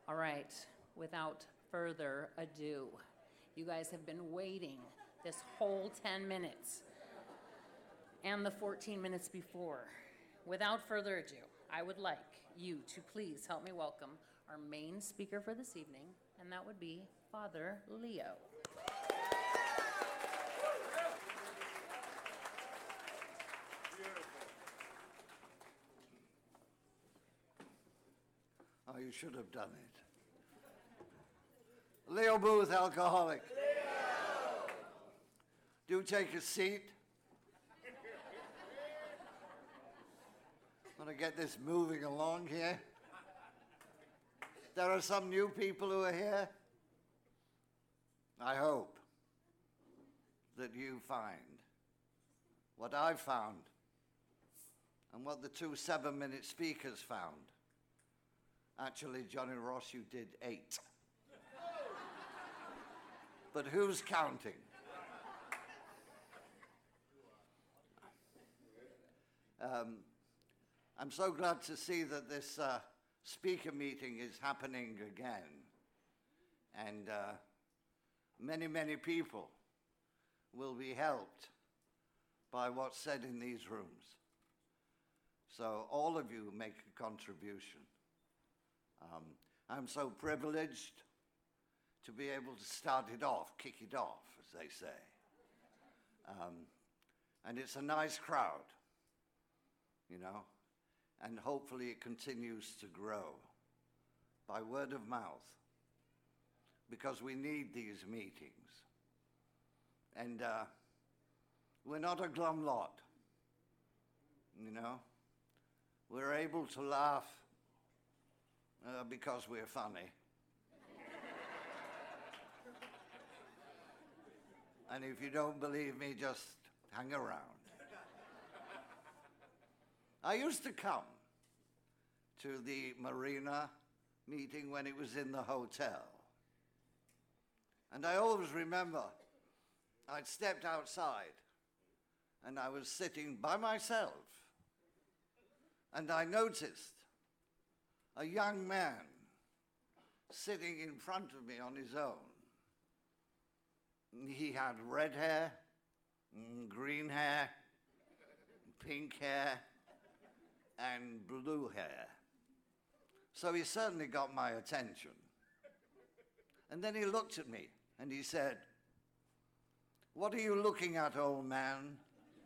All right, without further ado, you guys have been waiting this whole 10 minutes and the 14 minutes before. Without further ado, I would like you to please help me welcome our main speaker for this evening, and that would be Father Leo. Oh, you should have done it. Leo Booth, alcoholic. Leo! Do take a seat. Want to get this moving along here? There are some new people who are here. I hope that you find what I found and what the two 7-minute speakers found. Actually, Johnny Ross, you did 8. But who's counting? I'm so glad to see that this speaker meeting is happening again. And many, many people will be helped by what's said in these rooms. So all of you make a contribution. I'm so privileged to be able to start it off, kick it off, as they say. And it's a nice crowd, you know, and hopefully it continues to grow by word of mouth, because we need these meetings. And we're not a glum lot, you know. We're able to laugh because we're funny. And if you don't believe me, just hang around. I used to come to the Marina meeting when it was in the hotel. And I always remember I'd stepped outside and I was sitting by myself. And I noticed a young man sitting in front of me on his own. He had red hair, green hair, pink hair, and blue hair. So he certainly got my attention. And then he looked at me and he said, "What are you looking at, old man?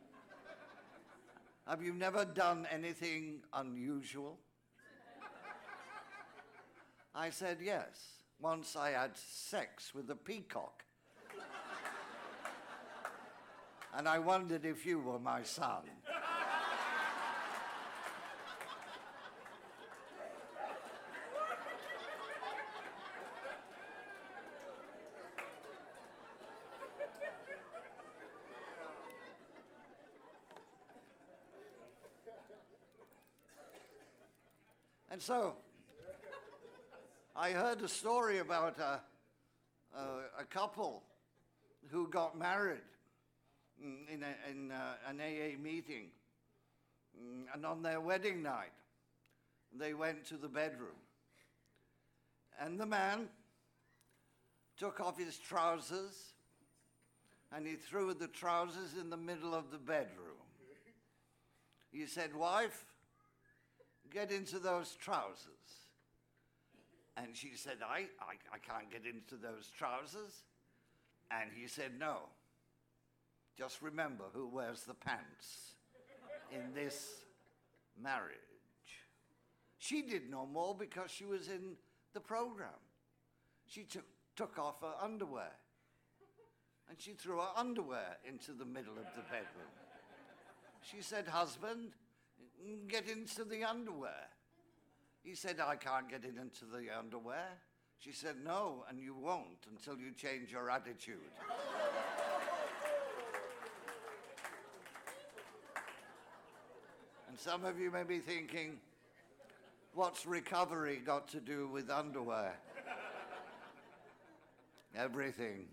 Have you never done anything unusual?" I said, "Yes. Once I had sex with a peacock. And I wondered if you were my son." And so, I heard a story about a couple who got married in an AA meeting. And on their wedding night, they went to the bedroom. And the man took off his trousers and he threw the trousers in the middle of the bedroom. He said, "Wife, get into those trousers." And she said, I can't get into those trousers. And he said, "No. Just remember who wears the pants in this marriage." She did no more because she was in the program. She took off her underwear. And she threw her underwear into the middle of the bedroom. She said, "Husband, get into the underwear." He said, "I can't get into the underwear." She said, "No, and you won't until you change your attitude." And some of you may be thinking, what's recovery got to do with underwear? Everything.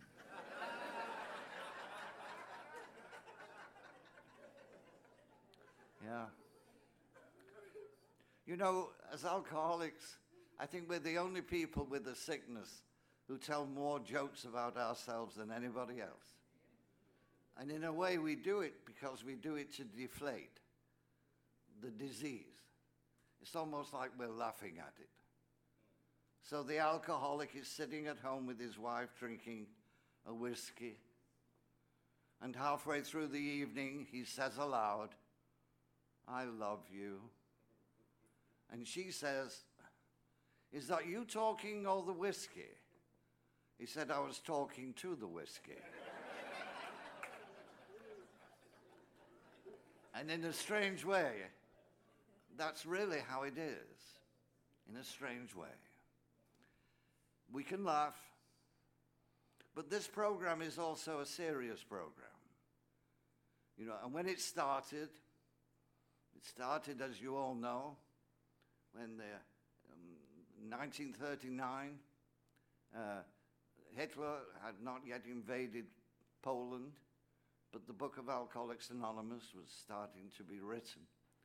Yeah. You know, as alcoholics, I think we're the only people with a sickness who tell more jokes about ourselves than anybody else. And in a way, we do it because we do it to deflate the disease. It's almost like we're laughing at it. So the alcoholic is sitting at home with his wife drinking a whiskey, and halfway through the evening, he says aloud, "I love you." And she says, "Is that you talking or the whiskey?" He said, "I was talking to the whiskey." And in a strange way, that's really how it is, in a strange way. We can laugh, but this program is also a serious program. You know, and when it started, as you all know, when the 1939, Hitler had not yet invaded Poland, but the Book of Alcoholics Anonymous was starting to be written.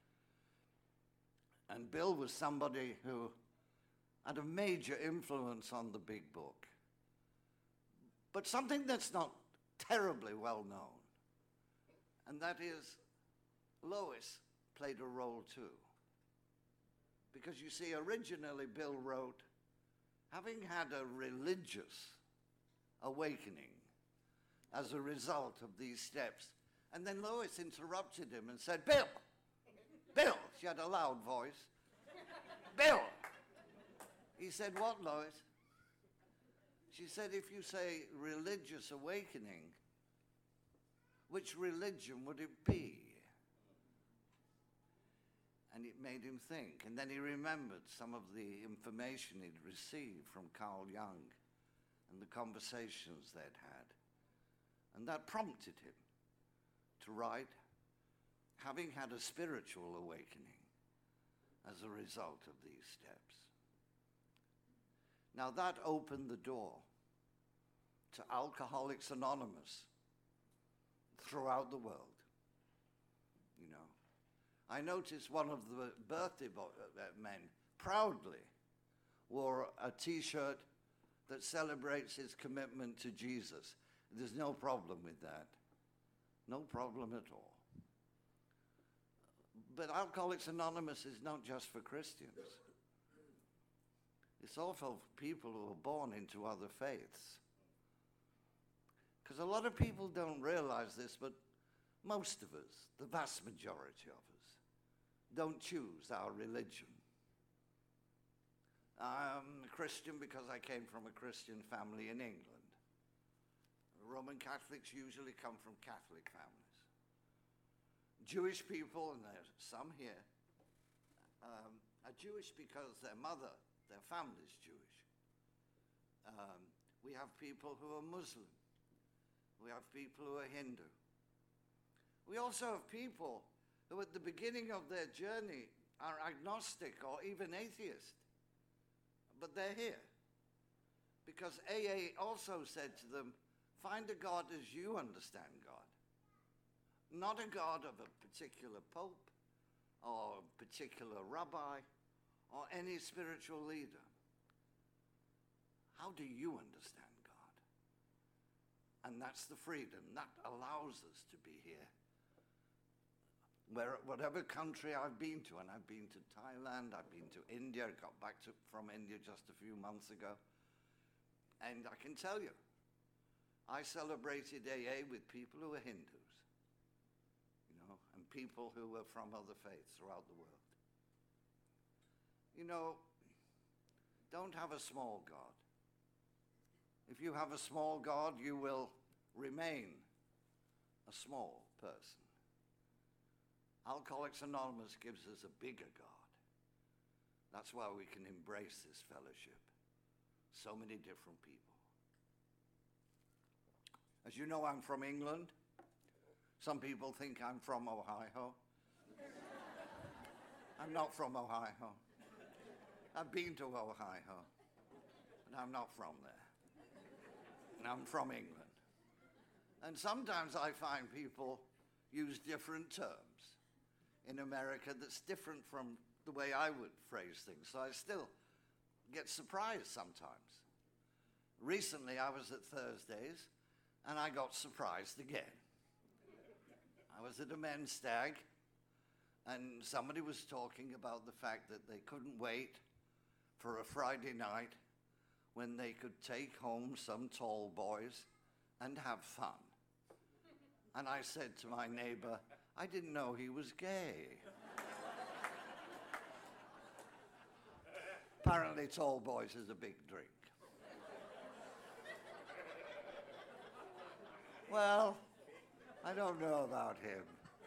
And Bill was somebody who had a major influence on the big book. But something that's not terribly well known, and that is Lois played a role too. Because you see, originally Bill wrote, having had a religious awakening as a result of these steps. And then Lois interrupted him and said, "Bill, Bill," she had a loud voice, "Bill." He said, "What, Lois?" She said, "If you say religious awakening, which religion would it be?" And it made him think. And then he remembered some of the information he'd received from Carl Jung and the conversations they'd had. And that prompted him to write, having had a spiritual awakening as a result of these steps. Now that opened the door to Alcoholics Anonymous throughout the world. You know, I noticed one of the birthday men proudly wore a T-shirt that celebrates his commitment to Jesus. There's no problem with that. No problem at all. But Alcoholics Anonymous is not just for Christians. It's also for people who are born into other faiths. Because a lot of people don't realize this, but most of us, the vast majority of us, don't choose our religion. I'm a Christian because I came from a Christian family in England. Roman Catholics usually come from Catholic families. Jewish people, and there's some here, are Jewish because their family's Jewish. We have people who are Muslim. We have people who are Hindu. We also have people who at the beginning of their journey are agnostic or even atheist. But they're here. Because AA also said to them, find a God as you understand God. Not a God of a particular pope or a particular rabbi or any spiritual leader. How do you understand God? And that's the freedom. That allows us to be here. Whatever country I've been to, and I've been to Thailand, I've been to India, I got back from India just a few months ago. And I can tell you, I celebrated AA with people who are Hindus, you know, and people who were from other faiths throughout the world. You know, don't have a small God. If you have a small God, you will remain a small person. Alcoholics Anonymous gives us a bigger God. That's why we can embrace this fellowship. So many different people. As you know, I'm from England. Some people think I'm from Ohio. I'm not from Ohio. I've been to Ohio, but I'm not from there. And I'm from England. And sometimes I find people use different terms in America that's different from the way I would phrase things. So I still get surprised sometimes. Recently, I was at Thursdays, and I got surprised again. I was at a men's stag, and somebody was talking about the fact that they couldn't wait for a Friday night when they could take home some tall boys and have fun. And I said to my neighbor, I didn't know he was gay. Apparently, tall boys is a big drink. Well, I don't know about him.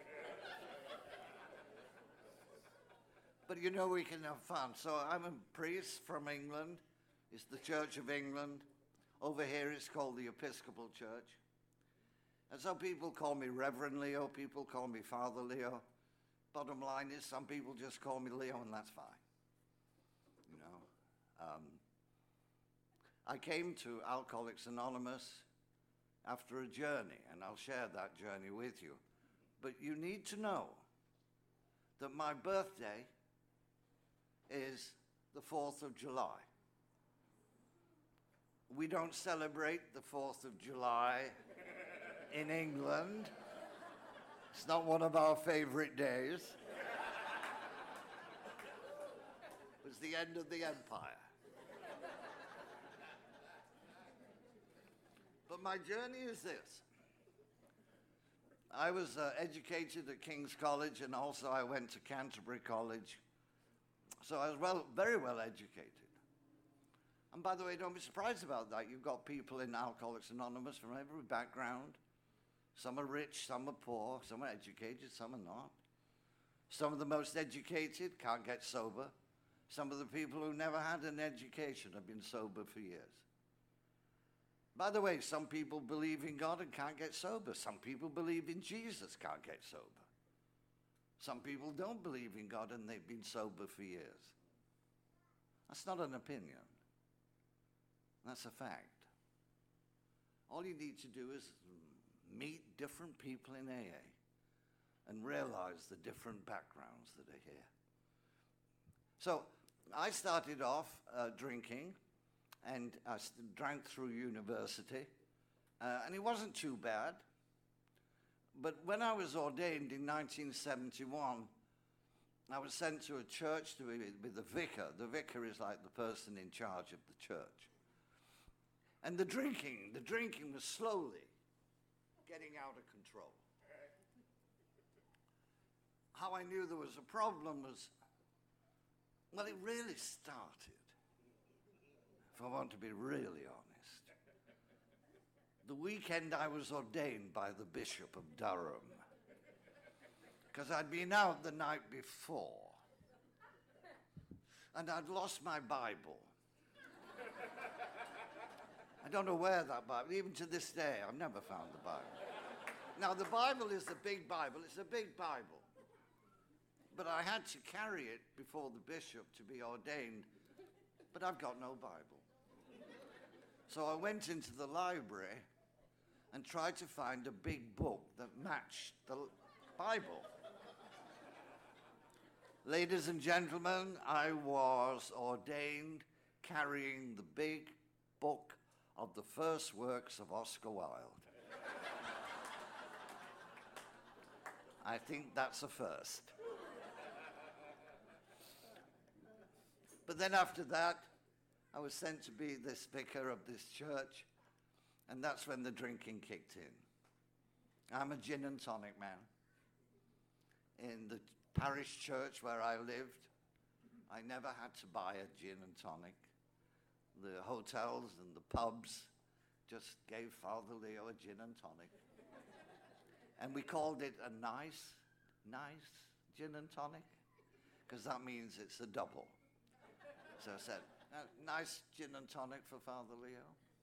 But you know we can have fun. So I'm a priest from England. It's the Church of England. Over here it's called the Episcopal Church. And so people call me Reverend Leo, people call me Father Leo. Bottom line is some people just call me Leo, and that's fine. You know. I came to Alcoholics Anonymous after a journey, and I'll share that journey with you. But you need to know that my birthday is the 4th of July. We don't celebrate the 4th of July in England. It's not one of our favorite days. It was the end of the empire. But my journey is this. I was educated at King's College, and also I went to Canterbury College. So I was very well educated. And by the way, don't be surprised about that. You've got people in Alcoholics Anonymous from every background. Some are rich, some are poor, some are educated, some are not. Some of the most educated can't get sober. Some of the people who never had an education have been sober for years. By the way, some people believe in God and can't get sober. Some people believe in Jesus, can't get sober. Some people don't believe in God and they've been sober for years. That's not an opinion. That's a fact. All you need to do is meet different people in AA and realize the different backgrounds that are here. So I started off drinking, and I drank through university, and it wasn't too bad. But when I was ordained in 1971, I was sent to a church to be with the vicar. The vicar is like the person in charge of the church. And the drinking was slowly getting out of control. How I knew there was a problem was, well, it really started, if I want to be really honest, the weekend I was ordained by the Bishop of Durham, because I'd been out the night before, and I'd lost my Bible. I don't know where that Bible, even to this day, I've never found the Bible. Now, the Bible is a big Bible. It's a big Bible. But I had to carry it before the bishop to be ordained, but I've got no Bible. So I went into the library and tried to find a big book that matched the Bible. Ladies and gentlemen, I was ordained carrying the big book of the first works of Oscar Wilde. I think that's a first. But then after that, I was sent to be this vicar of this church, and that's when the drinking kicked in. I'm a gin and tonic man. In the parish church where I lived, I never had to buy a gin and tonic. The hotels and the pubs just gave Father Leo a gin and tonic. And we called it a nice gin and tonic, because that means it's a double. So I said, nice gin and tonic for Father Leo.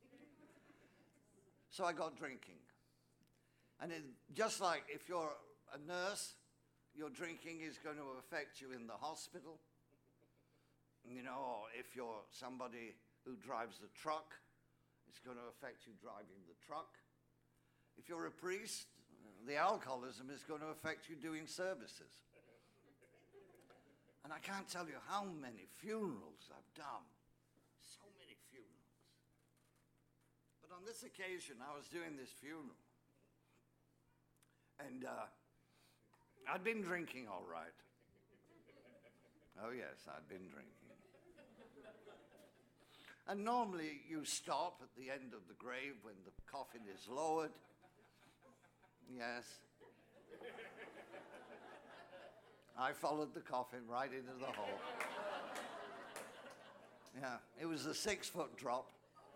So I got drinking. And just like if you're a nurse, your drinking is going to affect you in the hospital. You know, or if you're somebody who drives a truck, it's going to affect you driving the truck. If you're a priest, the alcoholism is going to affect you doing services. And I can't tell you how many funerals I've done on this occasion, I was doing this funeral. And I'd been drinking all right. Oh, yes, I'd been drinking. And normally you stop at the end of the grave when the coffin is lowered. Yes. I followed the coffin right into the hole. Yeah, it was a 6-foot drop.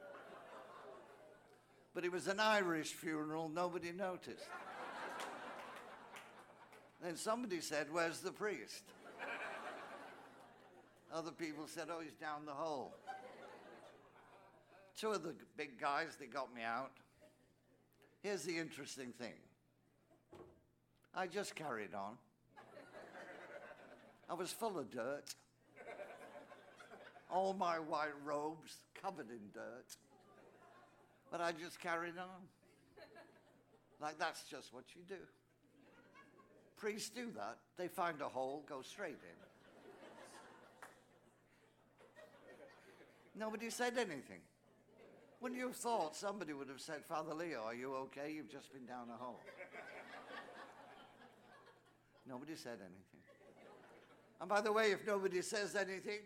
But it was an Irish funeral, nobody noticed. Then somebody said, "Where's the priest?" Other people said, "Oh, he's down the hole." Two of the big guys, they got me out. Here's the interesting thing. I just carried on. I was full of dirt. All my white robes covered in dirt. But I just carried on. Like that's just what you do. Priests do that. They find a hole, go straight in. Nobody said anything. Wouldn't you have thought somebody would have said, "Father Leo, are you okay? You've just been down a hole." Nobody said anything. And by the way, if nobody says anything,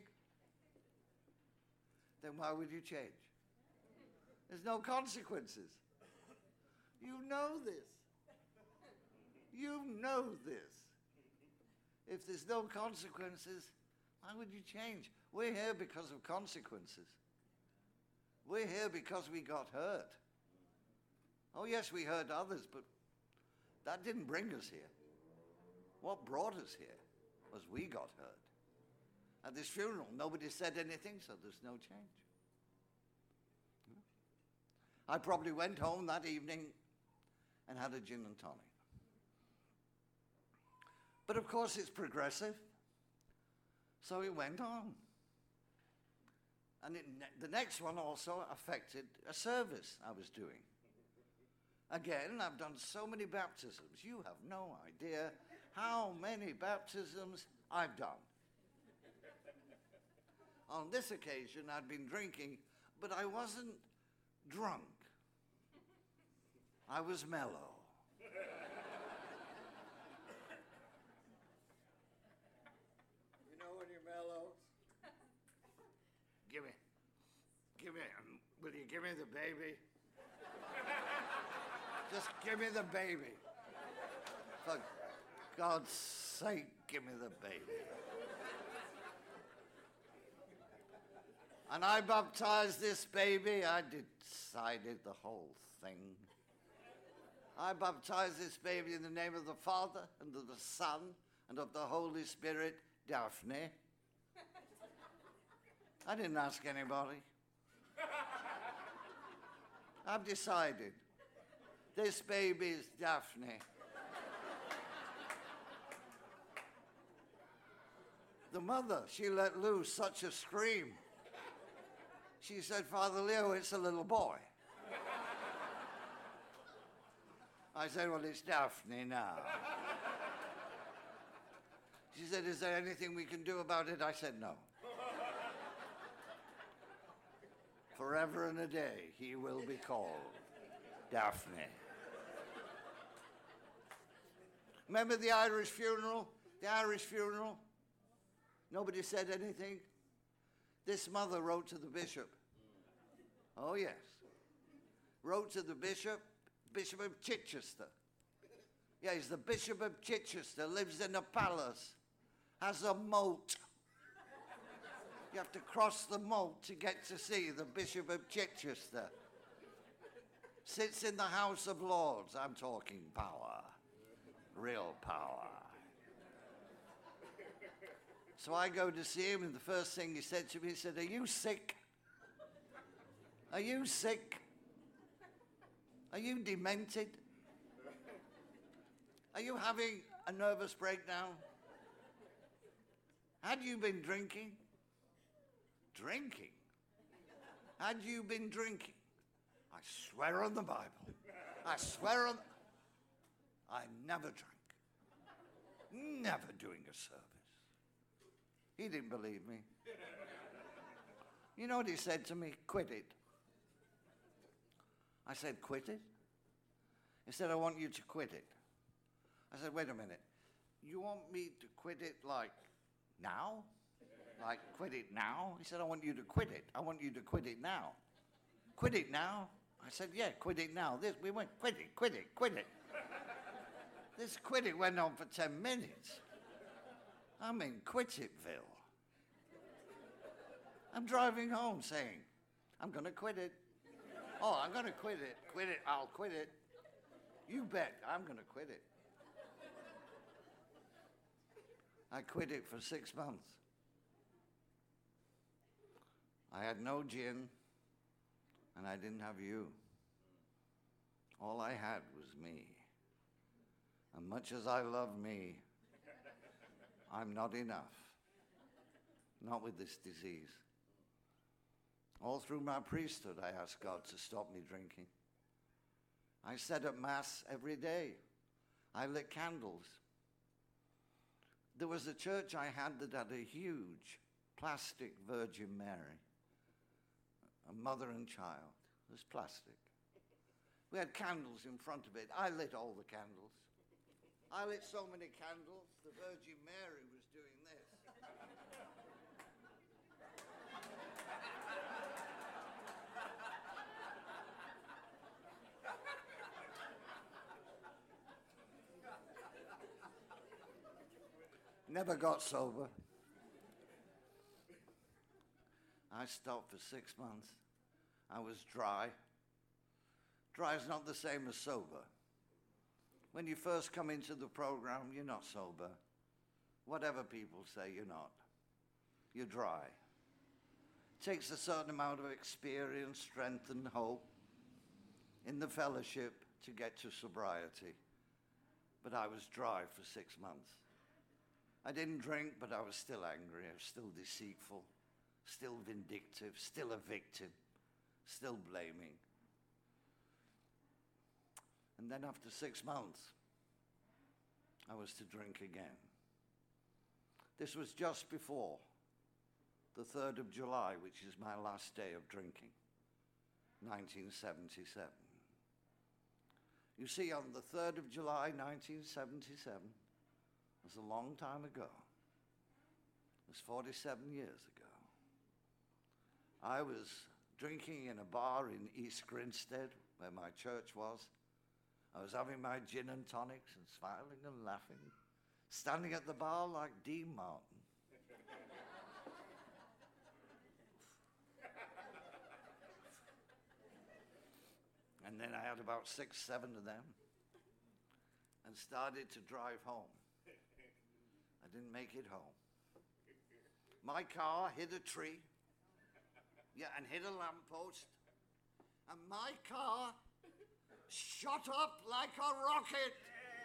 then why would you change? There's no consequences. You know this. You know this. If there's no consequences, why would you change? We're here because of consequences. We're here because we got hurt. Oh, yes, we hurt others, but that didn't bring us here. What brought us here was we got hurt. At this funeral, nobody said anything, so there's no change. I probably went home that evening and had a gin and tonic. But of course, it's progressive, so it went on. And the next one also affected a service I was doing. Again, I've done so many baptisms. You have no idea how many baptisms I've done. On this occasion, I'd been drinking, but I wasn't drunk. I was mellow. You know when you're mellow? Will you give me the baby? Just give me the baby. For God's sake, give me the baby. And I baptized this baby. I decided the whole thing. I baptized this baby in the name of the Father, and of the Son, and of the Holy Spirit, Daphne. I didn't ask anybody. I've decided. This baby is Daphne. The mother, she let loose such a scream. She said, "Father Leo, it's a little boy." I said, "Well, it's Daphne now." She said, "Is there anything we can do about it?" I said, "No. Forever and a day, he will be called Daphne." Remember the Irish funeral? The Irish funeral? Nobody said anything? This mother wrote to the bishop. Oh, yes. Wrote to the bishop, Bishop of Chichester. Yeah, he's the Bishop of Chichester, lives in a palace, has a moat. You have to cross the moat to get to see the Bishop of Chichester. Sits in the House of Lords. I'm talking power. Real power. So I go to see him, and the first thing he said to me, he said, "Are you sick? Are you sick? Are you demented? Are you having a nervous breakdown? Had you been drinking?" Drinking? Had you been drinking? I swear on the Bible. I swear on... I never drank. Never doing a service. He didn't believe me. You know what he said to me? "Quit it." I said, quit it? He said, I want you to quit it. I said, wait a minute. You want me to quit it like now? Like quit it now? He said, I want you to quit it. I want you to quit it now. Quit it now? I said, yeah, quit it now. We went, quit it, quit it, quit it. This quit it went on for 10 minutes. I'm in Quit-It-ville. I'm driving home saying, I'm going to quit it. Oh, I'm going to quit it. Quit it, I'll quit it. You bet, I'm going to quit it. I quit it for 6 months. I had no gin, and I didn't have you. All I had was me. And much as I love me, I'm not enough. Not with this disease. All through my priesthood, I asked God to stop me drinking. I said at Mass every day. I lit candles. There was a church I had that had a huge plastic Virgin Mary, a mother and child. It was plastic. We had candles in front of it. I lit all the candles. I lit so many candles, the Virgin Mary was doing this. Never got sober. I stopped for 6 months. I was dry. Dry is not the same as sober. When you first come into the program, you're not sober. Whatever people say, you're not. You're dry. It takes a certain amount of experience, strength, and hope in the fellowship to get to sobriety. But I was dry for 6 months. I didn't drink, but I was still angry. I was still deceitful, still vindictive, still a victim, still blaming. And then after 6 months, I was to drink again. This was just before the 3rd of July, which is my last day of drinking, 1977. You see, on the 3rd of July, 1977, it was a long time ago. It was 47 years ago. I was drinking in a bar in East Grinstead, where my church was. I was having my gin and tonics and smiling and laughing, standing at the bar like Dean Martin. And then I had about 6, 7 of them and started to drive home. I didn't make it home. My car hit a tree, and hit a lamppost, and my car shot up like a rocket.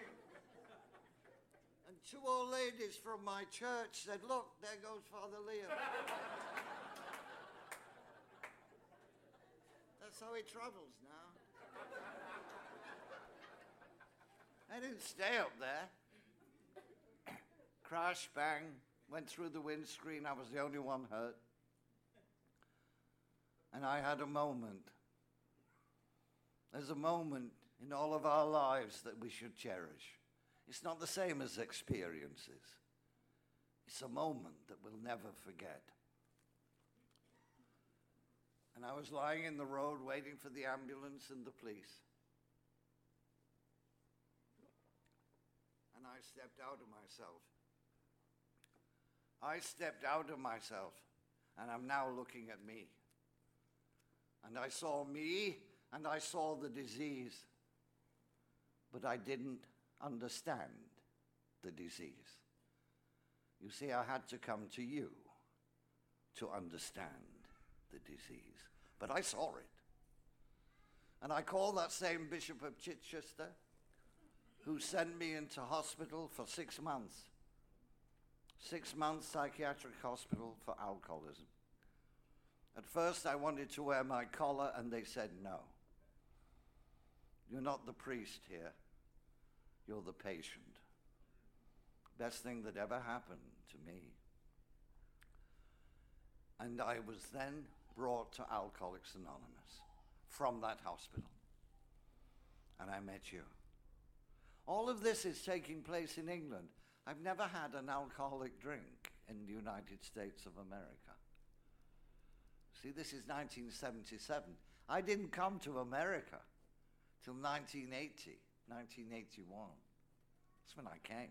And 2 old ladies from my church said, look, there goes Father Liam. That's how he travels now. I didn't stay up there. Crash, bang, went through the windscreen. I was the only one hurt. And I had a moment. There's a moment in all of our lives that we should cherish. It's not the same as experiences. It's a moment that we'll never forget. And I was lying in the road waiting for the ambulance and the police. And I stepped out of myself. I stepped out of myself, and I'm now looking at me. And I saw me, and I saw the disease, but I didn't understand the disease. You see, I had to come to you to understand the disease, but I saw it. And I called that same Bishop of Chichester, who sent me into hospital for 6 months. 6 months psychiatric hospital for alcoholism. At first I wanted to wear my collar and they said no. You're not the priest here. You're the patient. Best thing that ever happened to me. And I was then brought to Alcoholics Anonymous from that hospital. and I met you. All of this is taking place in England. I've never had an alcoholic drink in the United States of America. See, this is 1977. I didn't come to America till 1980, 1981. That's when I came.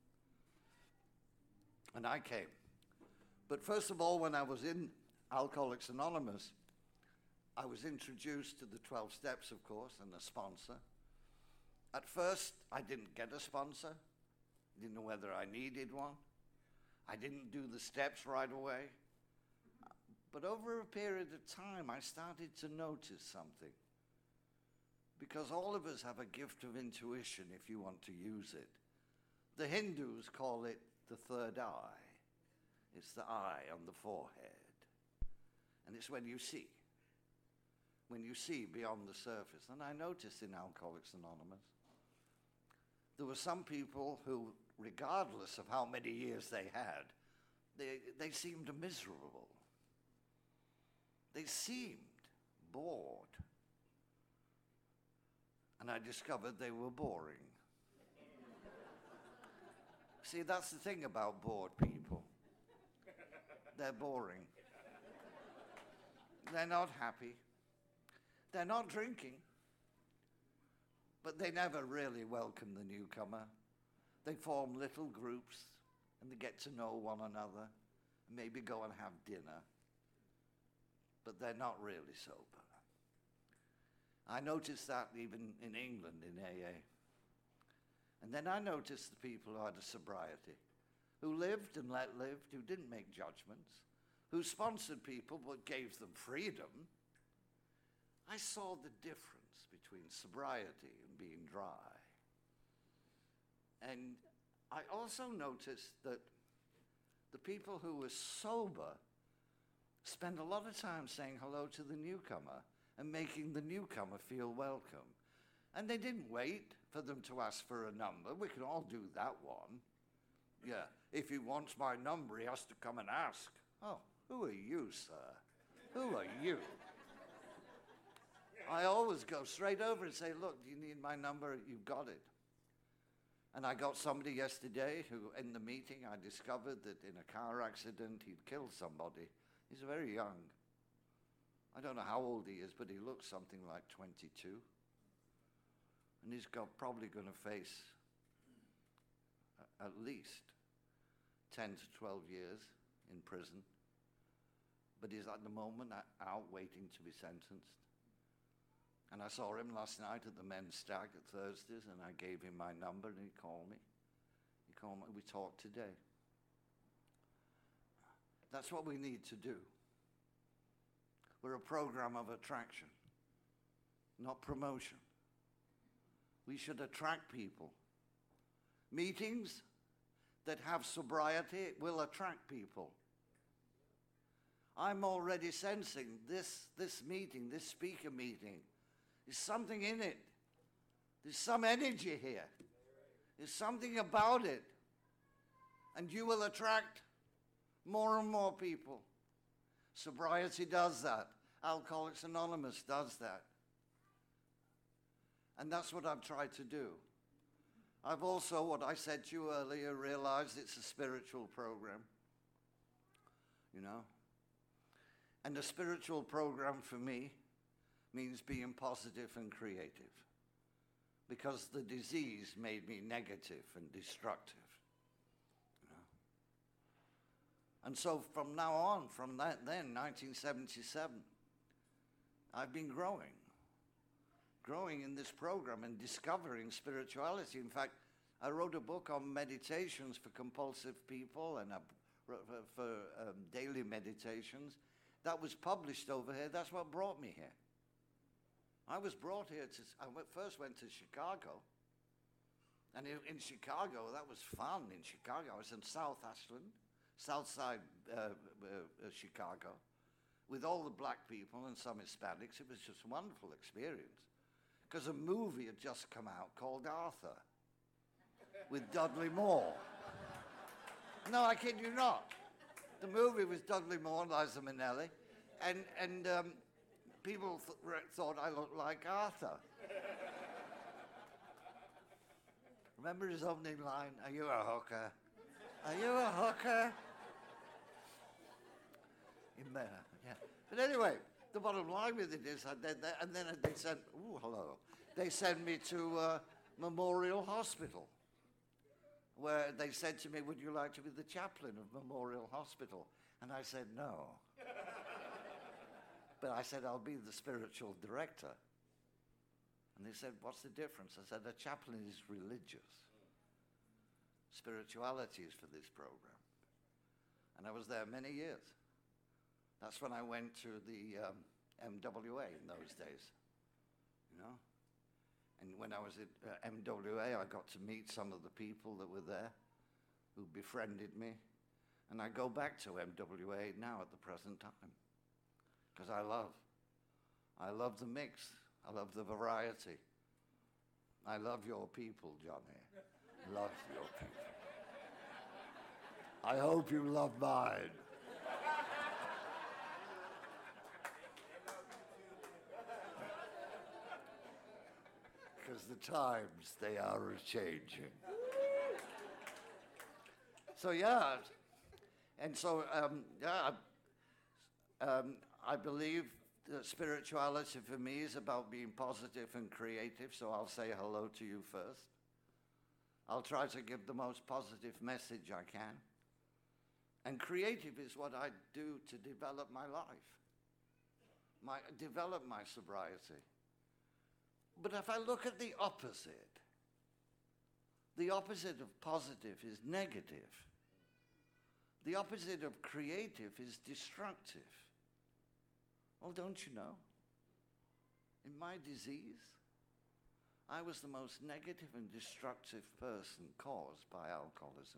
And I came. But first of all, when I was in Alcoholics Anonymous, I was introduced to the 12 steps, of course, and a sponsor. At first, I didn't get a sponsor. Didn't know whether I needed one. I didn't do the steps right away. But over a period of time, I started to notice something. Because all of us have a gift of intuition if you want to use it. The Hindus call it the third eye. It's the eye on the forehead. And it's when you see beyond the surface. And I noticed in Alcoholics Anonymous, there were some people who, regardless of how many years they had, they seemed miserable. They seemed bored. And I discovered they were boring. See, that's the thing about bored people. They're boring. They're not happy. They're not drinking. But they never really welcome the newcomer. They form little groups and they get to know one another, maybe go and have dinner. But they're not really sober. I noticed that even in England in AA. And then I noticed the people who had a sobriety, who lived and let live, who didn't make judgments, who sponsored people but gave them freedom. I saw the difference between sobriety and being dry. And I also noticed that the people who were sober spend a lot of time saying hello to the newcomer and making the newcomer feel welcome. And they didn't wait for them to ask for a number. We can all do that one. Yeah, if he wants my number, he has to come and ask. Oh, who are you, sir? Who are you? I always go straight over and say, look, do you need my number? You've got it. And I got somebody yesterday who, in the meeting, I discovered that in a car accident, he'd killed somebody. He's very young. I don't know how old he is, but he looks something like 22. And he's probably going to face at least 10 to 12 years in prison. But he's at the moment out waiting to be sentenced. And I saw him last night at the men's stag at Thursdays, and I gave him my number, and he called me. We talked today. That's what we need to do. We're a program of attraction, not promotion. We should attract people. Meetings that have sobriety will attract people. I'm already sensing this meeting, this speaker meeting, there's something in it. There's some energy here. There's something about it. And you will attract more and more people. Sobriety does that. Alcoholics Anonymous does that. And that's what I've tried to do. I've also, what I said to you earlier, realized it's a spiritual program. You know? And a spiritual program for me means being positive and creative. Because the disease made me negative and destructive. You know? And so from now on, from then, 1977, I've been growing in this program and discovering spirituality. In fact, I wrote a book on meditations for compulsive people and for daily meditations. That was published over here. That's what brought me here. I was brought here I first went to Chicago. And in Chicago, that was fun in Chicago. I was in South Ashland, South Side Chicago, with all the black people and some Hispanics. It was just a wonderful experience. Because a movie had just come out called Arthur with Dudley Moore. No, I kid you not. The movie was Dudley Moore and Liza Minnelli. And people thought I looked like Arthur. Remember his opening line? Are you a hooker? Are you a hooker? Yeah. But anyway, the bottom line with it is I did that, and then they sent, they sent me to Memorial Hospital, where they said to me, would you like to be the chaplain of Memorial Hospital? And I said, no. But I said, I'll be the spiritual director. And they said, what's the difference? I said, a chaplain is religious. Spirituality is for this program. And I was there many years. That's when I went to the MWA in those days, you know. And when I was at MWA, I got to meet some of the people that were there who befriended me. And I go back to MWA now at the present time because I love the mix. I love the variety. I love your people, Johnny. Love your people. I hope you love mine. Because the times, they are changing. So, yeah. And so, I believe that spirituality for me is about being positive and creative, so I'll say hello to you first. I'll try to give the most positive message I can. And creative is what I do to develop my life, develop my sobriety. But if I look at the opposite of positive is negative. The opposite of creative is destructive. Well, don't you know? In my disease, I was the most negative and destructive person caused by alcoholism.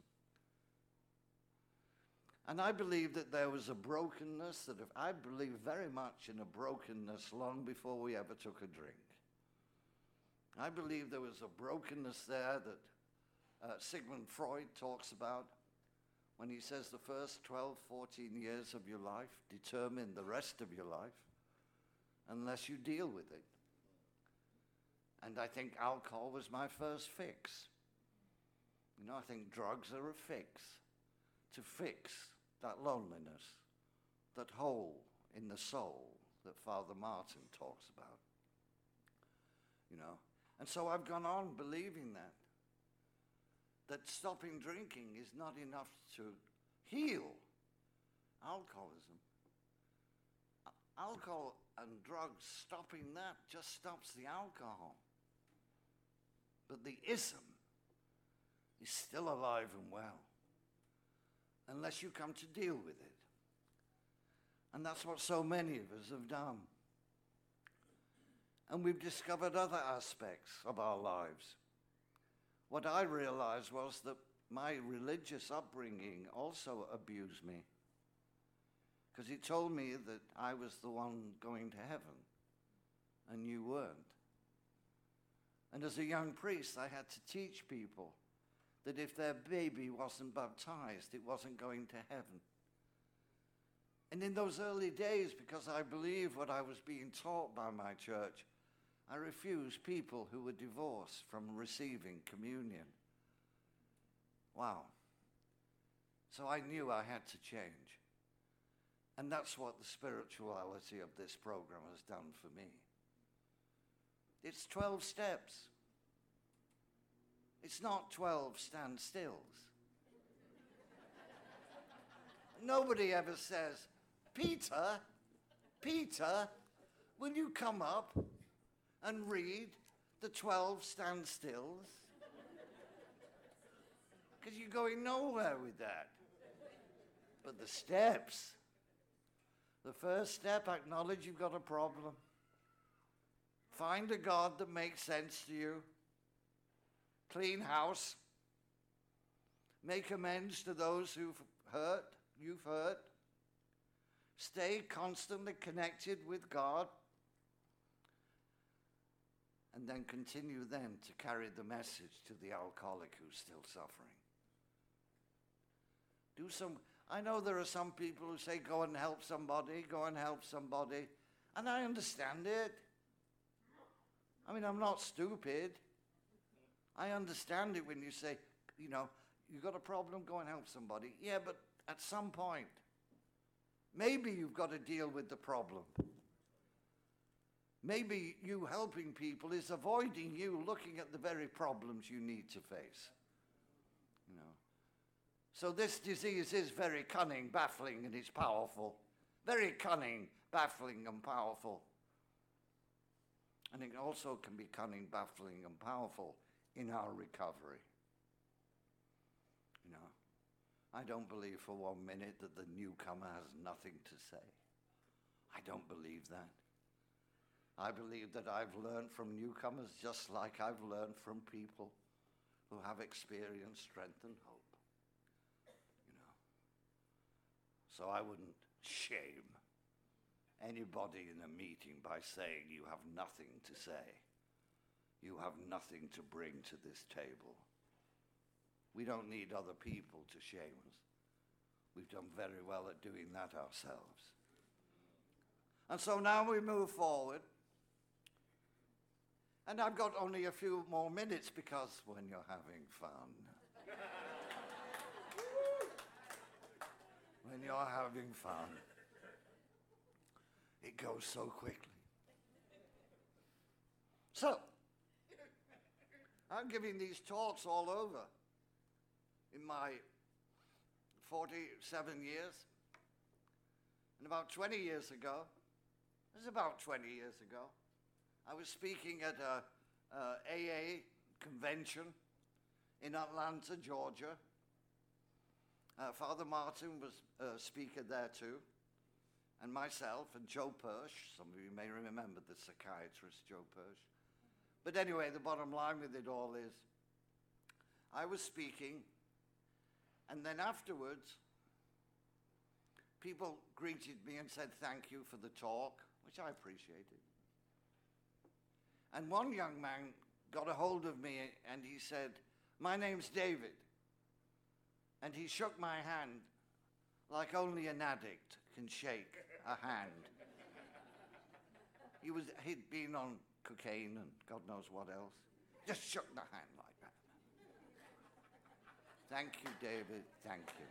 And I believe that there was a brokenness I believe very much in a brokenness long before we ever took a drink. I believe there was a brokenness there that Sigmund Freud talks about when he says the first 12, 14 years of your life determine the rest of your life unless you deal with it. And I think alcohol was my first fix. You know, I think drugs are a fix to fix that loneliness, that hole in the soul that Father Martin talks about. You know, and so I've gone on believing that stopping drinking is not enough to heal alcoholism. Alcohol and drugs, stopping that just stops the alcohol. But the ism is still alive and well, unless you come to deal with it. And that's what so many of us have done. And we've discovered other aspects of our lives. What I realized was that my religious upbringing also abused me, because it told me that I was the one going to heaven, and you weren't. And as a young priest, I had to teach people that if their baby wasn't baptized, it wasn't going to heaven. And in those early days, because I believed what I was being taught by my church, I refused people who were divorced from receiving communion. Wow. So I knew I had to change. And that's what the spirituality of this program has done for me. It's 12 steps. It's not 12 standstills. Nobody ever says, Peter, will you come up and read the 12 standstills? Because you're going nowhere with that. But the steps, the first step, acknowledge you've got a problem. Find a God that makes sense to you. Clean house. Make amends to those you've hurt. Stay constantly connected with God. And then continue then to carry the message to the alcoholic who's still suffering. I know there are some people who say, go and help somebody. And I understand it. I mean, I'm not stupid. I understand it when you say, you know, you got a problem, go and help somebody. Yeah, but at some point, maybe you've got to deal with the problem. Maybe you helping people is avoiding you looking at the very problems you need to face. You know. So this disease is very cunning, baffling, and it's powerful. Very cunning, baffling, and powerful. And it also can be cunning, baffling, and powerful in our recovery. You know, I don't believe for 1 minute that the newcomer has nothing to say. I don't believe that. I believe that I've learned from newcomers just like I've learned from people who have experienced strength and hope. You know, so I wouldn't shame anybody in a meeting by saying you have nothing to say. You have nothing to bring to this table. We don't need other people to shame us. We've done very well at doing that ourselves. And so now we move forward. And I've got only a few more minutes because when you're having fun, when you're having fun, it goes so quickly. So, I'm giving these talks all over in my 47 years. And about 20 years ago, it was about 20 years ago, I was speaking at a AA convention in Atlanta, Georgia. Father Martin was a speaker there too, and myself and Joe Persh. Some of you may remember the psychiatrist Joe Persh. But anyway, the bottom line with it all is, I was speaking, and then afterwards, people greeted me and said thank you for the talk, which I appreciated. And one young man got a hold of me and he said, "My name's David." And he shook my hand like only an addict can shake a hand. He'd been on cocaine and God knows what else. Just shook the hand like that. Thank you, David, thank you.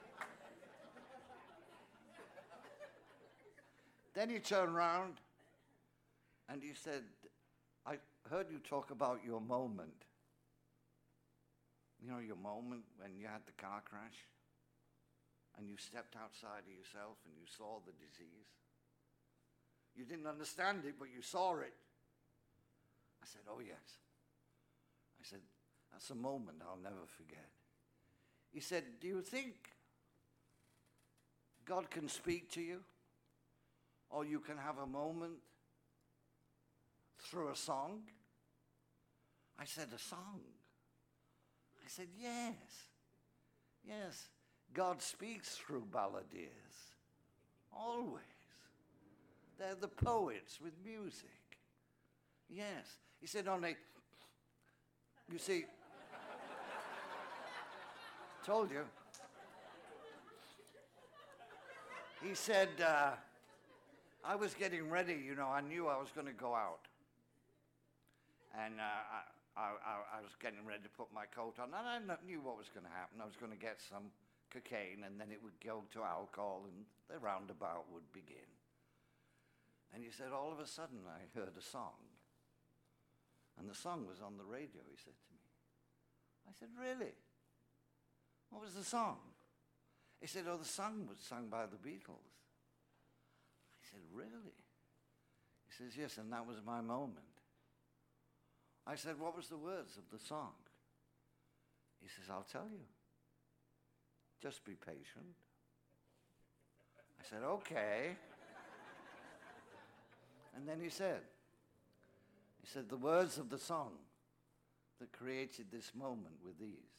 Then he turned around and he said, "I heard you talk about your moment. You know, your moment when you had the car crash and you stepped outside of yourself and you saw the disease. You didn't understand it, but you saw it." I said, "Oh, yes." I said, "That's a moment I'll never forget." He said, "Do you think God can speak to you? Or you can have a moment through a song?" I said, "A song?" I said, "Yes. Yes. God speaks through balladeers. Always. They're the poets with music. Yes." He said, "Only, you see," told you. He said, I was getting ready, you know, I knew I was going to go out. And I was getting ready to put my coat on, and I knew what was going to happen. I was going to get some cocaine, and then it would go to alcohol, and the roundabout would begin. And he said, all of a sudden, I heard a song. And the song was on the radio, he said to me. I said, "Really? What was the song?" He said, "Oh, the song was sung by the Beatles." I said, "Really?" He says, "Yes, and that was my moment." I said, "What was the words of the song?" He says, "I'll tell you. Just be patient." I said, "Okay." And then he said, "The words of the song that created this moment were these.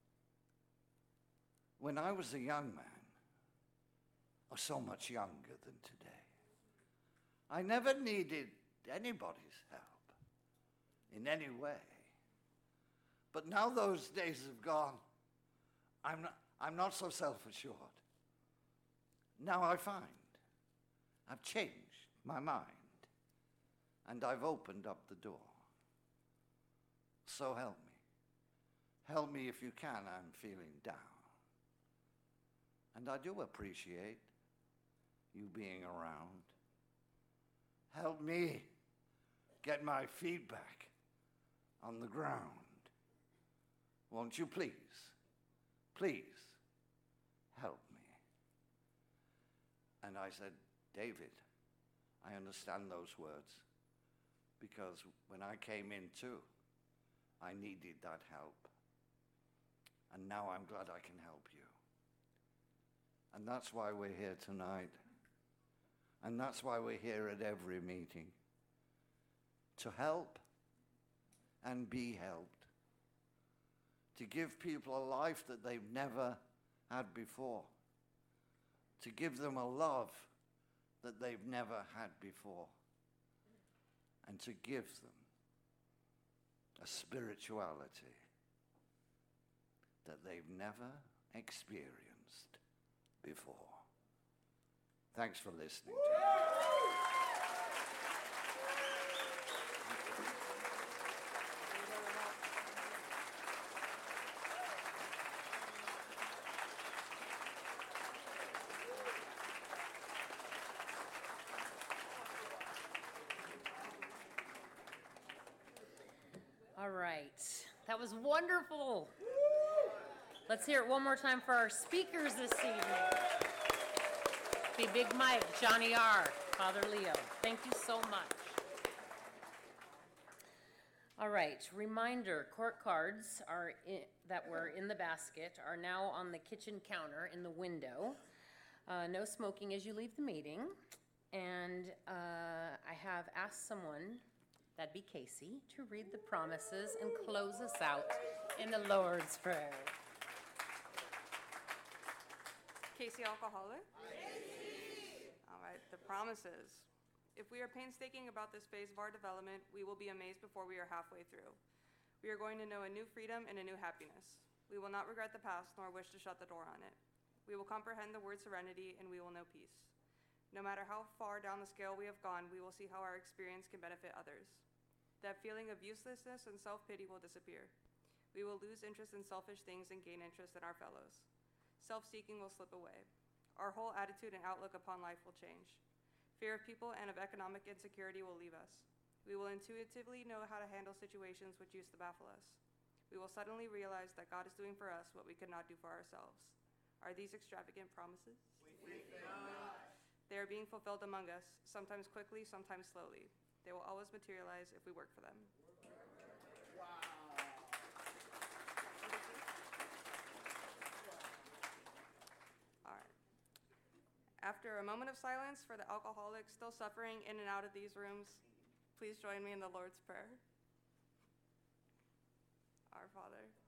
When I was a young man, or so much younger than today, I never needed anybody's help in any way. But now those days have gone, I'm not so self-assured. Now I find I've changed my mind and I've opened up the door. So help me. Help me if you can, I'm feeling down. And I do appreciate you being around. Help me get my feet back on the ground. Won't you please, please help me? And I said, David, I understand those words because when I came in too, I needed that help. And now I'm glad I can help you. And that's why we're here tonight. And that's why we're here at every meeting. To help and be helped. To give people a life that they've never had before. To give them a love that they've never had before. And to give them a spirituality that they've never experienced before. Thanks for listening to me. All right, that was wonderful. Let's hear it one more time for our speakers this evening. Be Big Mike, Johnny R., Father Leo. Thank you so much. All right, reminder, court cards that were in the basket are now on the kitchen counter in the window. No smoking as you leave the meeting. And I have asked someone, that'd be Casey, to read the promises and close us out in the Lord's Prayer. Casey Alcoholic? All right, the promises. If we are painstaking about this phase of our development, we will be amazed before we are halfway through. We are going to know a new freedom and a new happiness. We will not regret the past nor wish to shut the door on it. We will comprehend the word serenity and we will know peace. No matter how far down the scale we have gone, we will see how our experience can benefit others. That feeling of uselessness and self-pity will disappear. We will lose interest in selfish things and gain interest in our fellows. Self-seeking will slip away. Our whole attitude and outlook upon life will change. Fear of people and of economic insecurity will leave us. We will intuitively know how to handle situations which used to baffle us. We will suddenly realize that God is doing for us what we could not do for ourselves. Are these extravagant promises? We think not. They are being fulfilled among us, sometimes quickly, sometimes slowly. They will always materialize if we work for them. After a moment of silence for the alcoholics still suffering in and out of these rooms, please join me in the Lord's Prayer. Our Father,